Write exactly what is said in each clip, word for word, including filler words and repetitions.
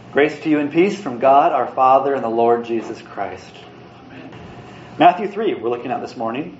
Grace to you and peace from God, our Father, and the Lord Jesus Christ. Amen. Matthew three, we're looking at this morning.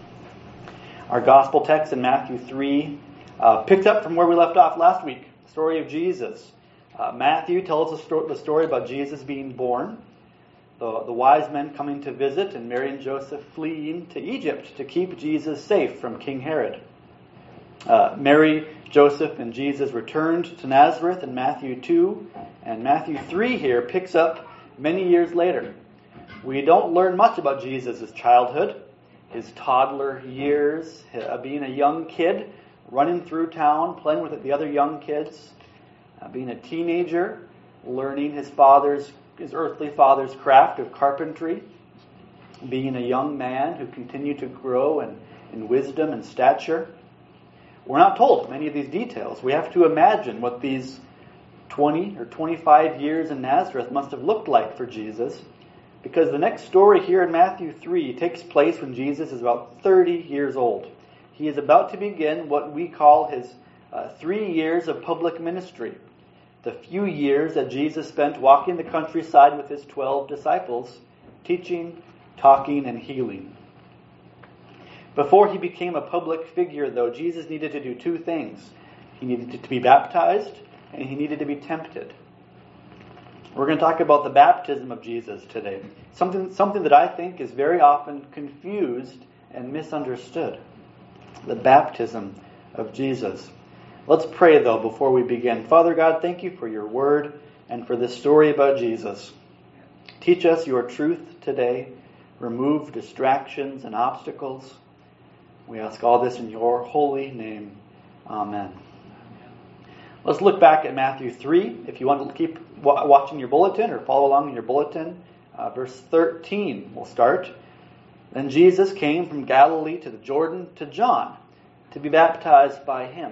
Our gospel text in Matthew three uh, picked up from where we left off last week, the story of Jesus. Uh, Matthew tells us the story about Jesus being born, the, the wise men coming to visit, and Mary and Joseph fleeing to Egypt to keep Jesus safe from King Herod. Uh, Mary, Joseph, and Jesus returned to Nazareth in Matthew two, and Matthew three here picks up many years later. We don't learn much about Jesus' childhood, his toddler years, uh, being a young kid, running through town, playing with the other young kids, uh, being a teenager, learning his father's, his earthly father's craft of carpentry, being a young man who continued to grow in, in wisdom and stature. We're not told many of these details. We have to imagine what these twenty or twenty-five years in Nazareth must have looked like for Jesus, because the next story here in Matthew three takes place when Jesus is about thirty years old. He is about to begin what we call his uh, three years of public ministry, the few years that Jesus spent walking the countryside with his twelve disciples, teaching, talking, and healing. Before he became a public figure, though, Jesus needed to do two things. He needed to be baptized, and he needed to be tempted. We're going to talk about the baptism of Jesus today. Something, something that I think is very often confused and misunderstood. The baptism of Jesus. Let's pray, though, before we begin. Father God, thank you for your word and for this story about Jesus. Teach us your truth today. Remove distractions and obstacles. We ask all this in your holy name. Amen. Let's look back at Matthew three. If you want to keep watching your bulletin or follow along in your bulletin, uh, verse thirteen we'll start. Then Jesus came from Galilee to the Jordan to John to be baptized by him.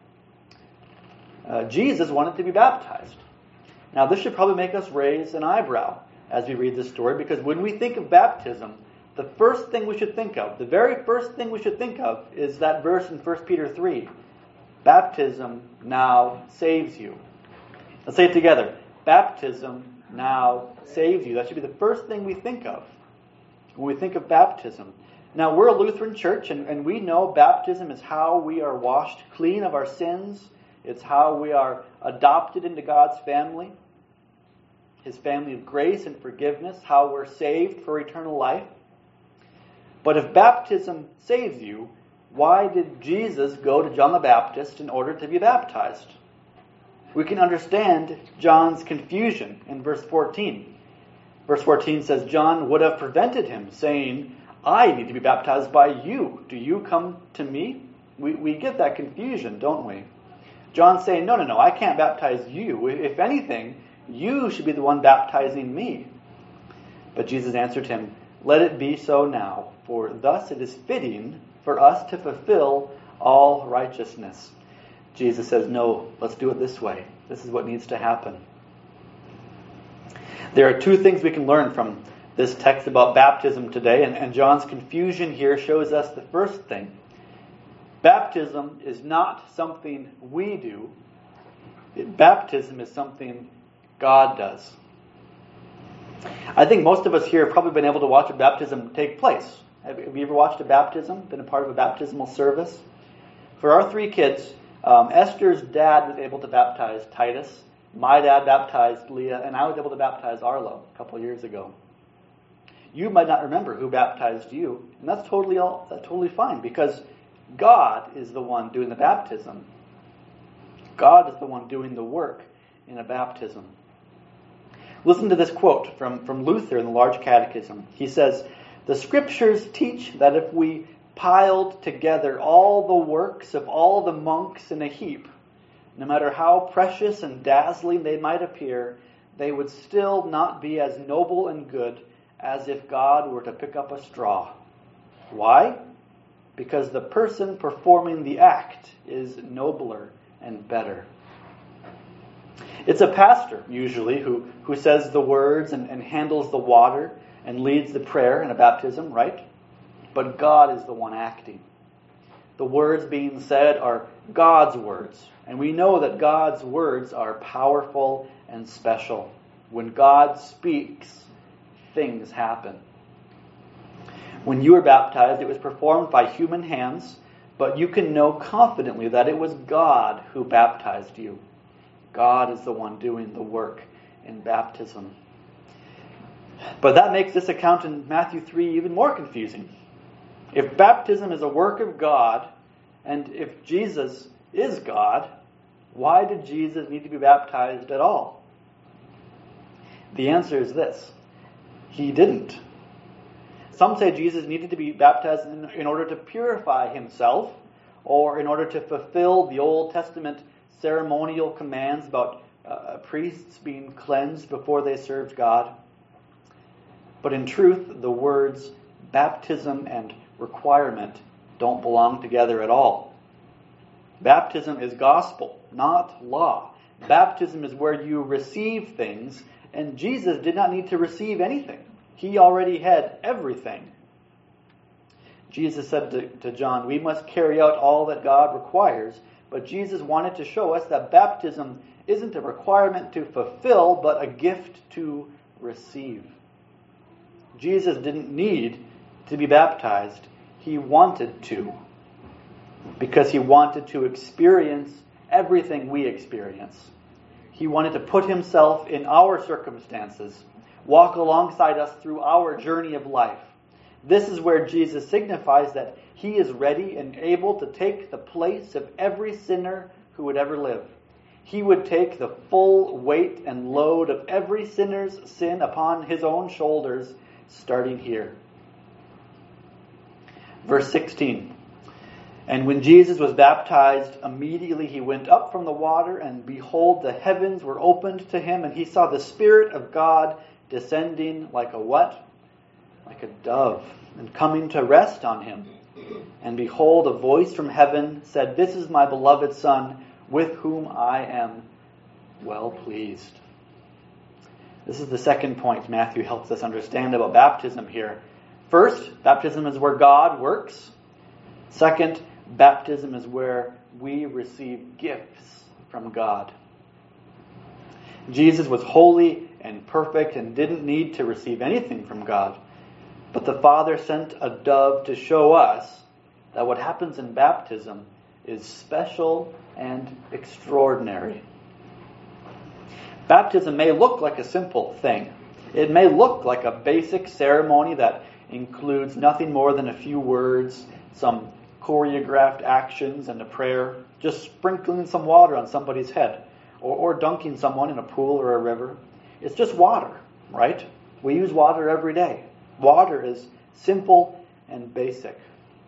Uh, Jesus wanted to be baptized. Now this should probably make us raise an eyebrow as we read this story, because when we think of baptism, the first thing we should think of, the very first thing we should think of is that verse in First Peter three. Baptism now saves you. Let's say it together. Baptism now saves you. That should be the first thing we think of when we think of baptism. Now, we're a Lutheran church, and, and we know baptism is how we are washed clean of our sins. It's how we are adopted into God's family, his family of grace and forgiveness, how we're saved for eternal life. But if baptism saves you, why did Jesus go to John the Baptist in order to be baptized? We can understand John's confusion in verse fourteen. Verse fourteen says, John would have prevented him, saying, I need to be baptized by you. Do you come to me? We, we get that confusion, don't we? John's saying, no, no, no, I can't baptize you. If anything, you should be the one baptizing me. But Jesus answered him, let it be so now, for thus it is fitting for us to fulfill all righteousness. Jesus says, no, let's do it this way. This is what needs to happen. There are two things we can learn from this text about baptism today, and, and John's confusion here shows us the first thing. Baptism is not something we do. Baptism is something God does. I think most of us here have probably been able to watch a baptism take place. Have you ever watched a baptism, been a part of a baptismal service? For our three kids, um, Esther's dad was able to baptize Titus. My dad baptized Leah, and I was able to baptize Arlo a couple of years ago. You might not remember who baptized you, and that's totally all, that's totally fine, because God is the one doing the baptism. God is the one doing the work in a baptism. Listen to this quote from, from Luther in the Large Catechism. He says, the Scriptures teach that if we piled together all the works of all the monks in a heap, no matter how precious and dazzling they might appear, they would still not be as noble and good as if God were to pick up a straw. Why? Because the person performing the act is nobler and better. It's a pastor, usually, who, who says the words and, and handles the water and leads the prayer in a baptism, right? But God is the one acting. the words being said are God's words. And we know that God's words are powerful and special. When God speaks, things happen. When you were baptized, it was performed by human hands, but you can know confidently that it was God who baptized you. God is the one doing the work in baptism. But that makes this account in Matthew three even more confusing. If baptism is a work of God, and if Jesus is God, why did Jesus need to be baptized at all? The answer is this: He didn't. Some say Jesus needed to be baptized in, in order to purify himself, or in order to fulfill the Old Testament ceremonial commands about uh, priests being cleansed before they served God. But in truth, the words baptism and requirement don't belong together at all. Baptism is gospel, not law. Baptism is where you receive things, and Jesus did not need to receive anything. He already had everything. Jesus said to, to John, we must carry out all that God requires, but Jesus wanted to show us that baptism isn't a requirement to fulfill, but a gift to receive. Jesus didn't need to be baptized. He wanted to, because he wanted to experience everything we experience. He wanted to put himself in our circumstances, walk alongside us through our journey of life. This is where Jesus signifies that he is ready and able to take the place of every sinner who would ever live. He would take the full weight and load of every sinner's sin upon his own shoulders, starting here. Verse sixteen. And when Jesus was baptized, immediately he went up from the water, and behold, the heavens were opened to him, and he saw the Spirit of God descending like a what? Like a dove, and coming to rest on him. And behold, a voice from heaven said, This is my beloved Son, with whom I am well pleased. This is the second point Matthew helps us understand about baptism here. First, baptism is where God works. Second, baptism is where we receive gifts from God. Jesus was holy and perfect and didn't need to receive anything from God. But the Father sent a dove to show us that what happens in baptism is special and extraordinary. Baptism may look like a simple thing. It may look like a basic ceremony that includes nothing more than a few words, some choreographed actions, and a prayer, just sprinkling some water on somebody's head, or, or dunking someone in a pool or a river. It's just water, right? We use water every day. Water is simple and basic.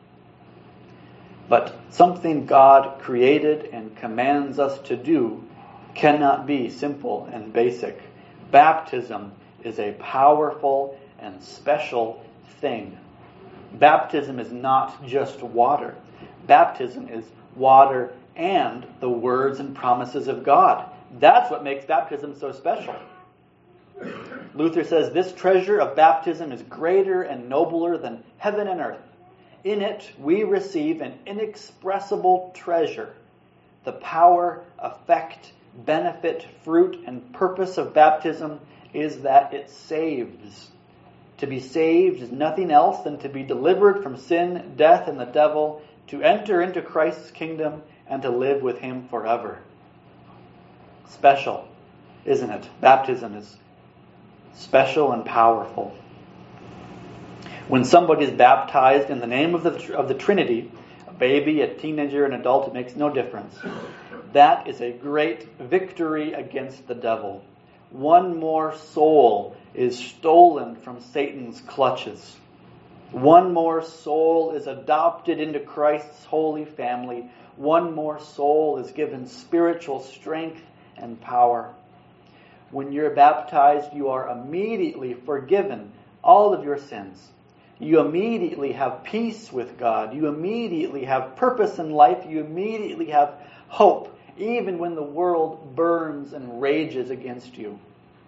But something God created and commands us to do cannot be simple and basic. Baptism is a powerful and special thing. Baptism is not just water. Baptism is water and the words and promises of God. That's what makes baptism so special. Luther says this treasure of baptism is greater and nobler than heaven and earth. In it we receive an inexpressible treasure. The power, effect, benefit, fruit, and purpose of baptism is that it saves. To be saved is nothing else than to be delivered from sin, death, and the devil, to enter into Christ's kingdom and to live with him forever. Special, isn't it? Baptism is special and powerful. When somebody is baptized in the name of the, of the Trinity, a baby, a teenager, an adult, it makes no difference. That is a great victory against the devil. One more soul is stolen from Satan's clutches. One more soul is adopted into Christ's holy family. One more soul is given spiritual strength and power. When you're baptized, you are immediately forgiven all of your sins. You immediately have peace with God. You immediately have purpose in life. You immediately have hope, even when the world burns and rages against you.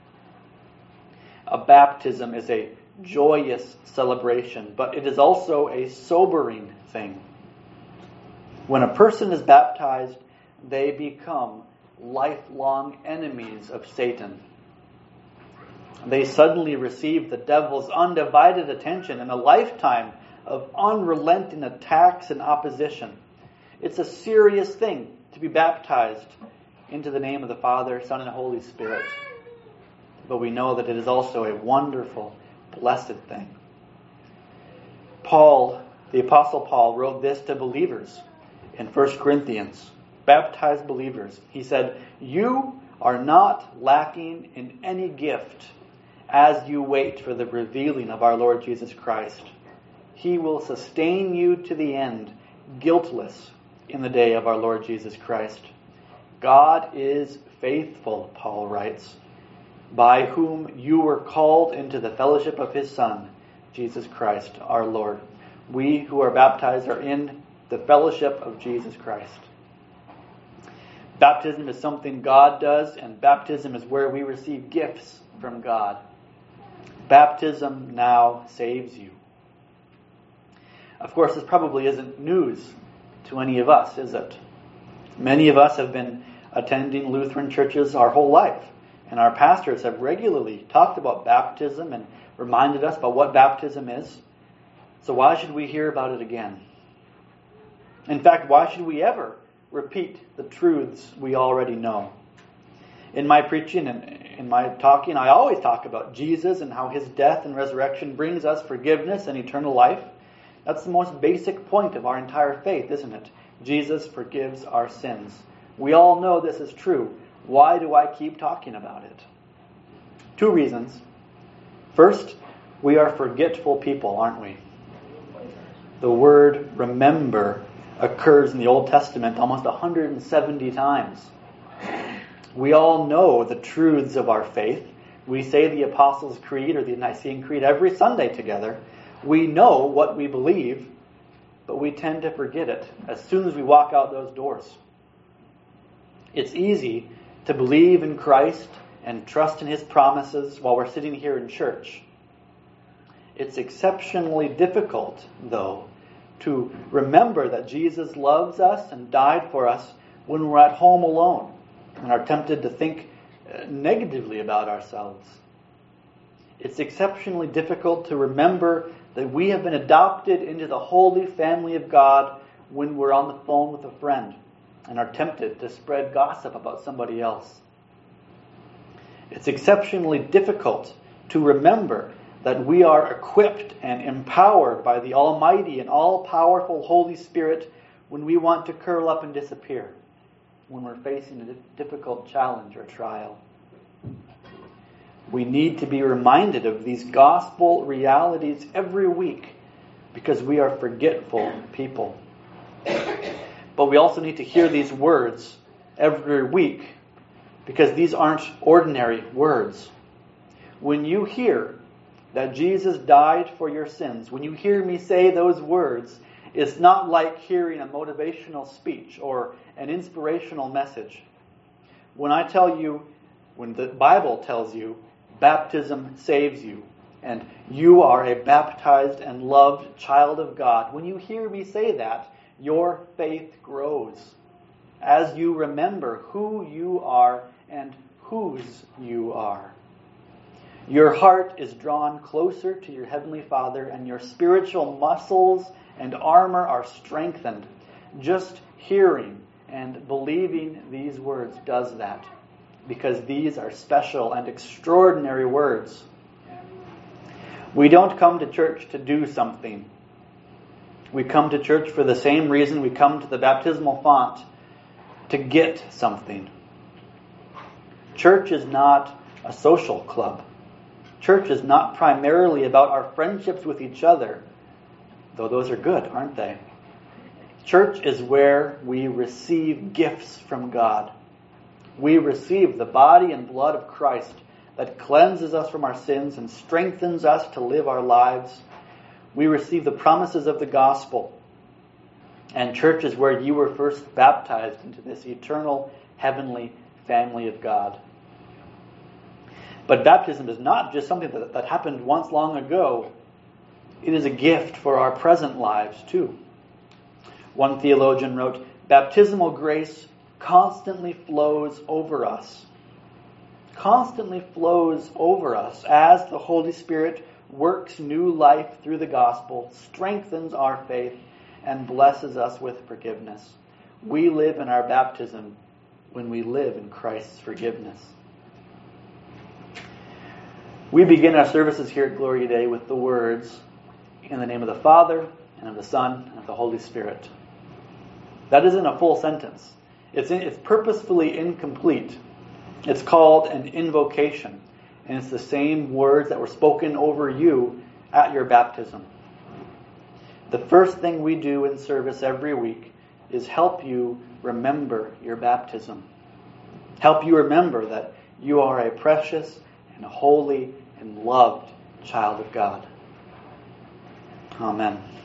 A baptism is a joyous celebration, but it is also a sobering thing. When a person is baptized, they become lifelong enemies of Satan. They suddenly receive the devil's undivided attention and a lifetime of unrelenting attacks and opposition. It's a serious thing to be baptized into the name of the Father, Son, and Holy Spirit. But we know that it is also a wonderful, blessed thing. Paul, the Apostle Paul, wrote this to believers in First Corinthians, baptized believers. He said, "You are not lacking in any gift as you wait for the revealing of our Lord Jesus Christ. He will sustain you to the end, guiltless in the day of our Lord Jesus Christ. God is faithful," Paul writes, "by whom you were called into the fellowship of His Son, Jesus Christ our Lord." We who are baptized are in the fellowship of Jesus Christ. Baptism is something God does, and baptism is where we receive gifts from God. Baptism now saves you. Of course, this probably isn't news to any of us, is it? Many of us have been attending Lutheran churches our whole life, and our pastors have regularly talked about baptism and reminded us about what baptism is. So why should we hear about it again? In fact, why should we ever repeat the truths we already know? In my preaching and in my talking, I always talk about Jesus and how His death and resurrection brings us forgiveness and eternal life. That's the most basic point of our entire faith, isn't it? Jesus forgives our sins. We all know this is true. Why do I keep talking about it? Two reasons. First, we are forgetful people, aren't we? The word remember occurs in the Old Testament almost one hundred seventy times. We all know the truths of our faith. We say the Apostles' Creed or the Nicene Creed every Sunday together. We know what we believe, but we tend to forget it as soon as we walk out those doors. It's easy to believe in Christ and trust in His promises while we're sitting here in church. It's exceptionally difficult, though, to remember that Jesus loves us and died for us when we're at home alone and are tempted to think negatively about ourselves. It's exceptionally difficult to remember that we have been adopted into the holy family of God when we're on the phone with a friend and are tempted to spread gossip about somebody else. It's exceptionally difficult to remember that we are equipped and empowered by the Almighty and all-powerful Holy Spirit when we want to curl up and disappear, when we're facing a difficult challenge or trial. We need to be reminded of these gospel realities every week because we are forgetful people. But we also need to hear these words every week because these aren't ordinary words. When you hear that Jesus died for your sins, when you hear me say those words, it's not like hearing a motivational speech or an inspirational message. When I tell you, when the Bible tells you, baptism saves you, and you are a baptized and loved child of God, when you hear me say that, your faith grows as you remember who you are and whose you are. Your heart is drawn closer to your Heavenly Father, and your spiritual muscles and armor are strengthened. Just hearing and believing these words does that, because these are special and extraordinary words. We don't come to church to do something. We come to church for the same reason we come to the baptismal font, to get something. Church is not a social club. Church is not primarily about our friendships with each other, though those are good, aren't they? Church is where we receive gifts from God. We receive the body and blood of Christ that cleanses us from our sins and strengthens us to live our lives. We receive the promises of the gospel. And church is where you were first baptized into this eternal heavenly family of God. But baptism is not just something that, that happened once long ago. It is a gift for our present lives too. One theologian wrote, "Baptismal grace constantly flows over us. Constantly flows over us as the Holy Spirit works new life through the gospel, strengthens our faith, and blesses us with forgiveness. We live in our baptism when we live in Christ's forgiveness." We begin our services here at Glory Day with the words, "In the name of the Father, and of the Son, and of the Holy Spirit." That isn't a full sentence. It's, in, it's purposefully incomplete. It's called an invocation. And it's the same words that were spoken over you at your baptism. The first thing we do in service every week is help you remember your baptism. Help you remember that you are a precious and holy and loved child of God. Amen.